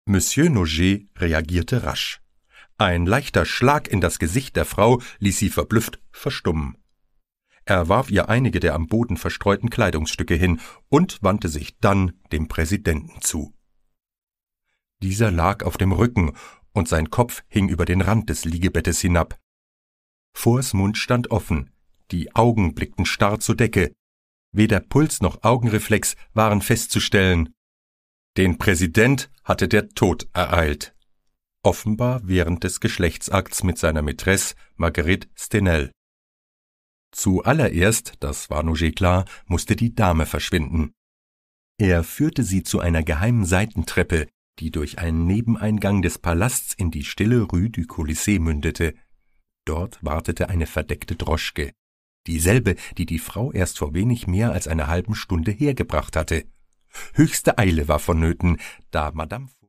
Monsieur Noger reagierte rasch. Ein leichter Schlag in das Gesicht der Frau ließ sie verblüfft verstummen. Er warf ihr einige der am Boden verstreuten Kleidungsstücke hin und wandte sich dann dem Präsidenten zu. Dieser lag auf dem Rücken und sein Kopf hing über den Rand des Liegebettes hinab. Forts Mund stand offen, die Augen blickten starr zur Decke. Weder Puls noch Augenreflex waren festzustellen. Den Präsident hatte der Tod ereilt. Offenbar während des Geschlechtsakts mit seiner Mätresse Marguerite Stenel. Zuallererst, das war Noger klar, musste die Dame verschwinden. Er führte sie zu einer geheimen Seitentreppe, die durch einen Nebeneingang des Palasts in die stille Rue du Colisée mündete. Dort wartete eine verdeckte Droschke, dieselbe, die die Frau erst vor wenig mehr als einer halben Stunde hergebracht hatte. Höchste Eile war vonnöten, da Madame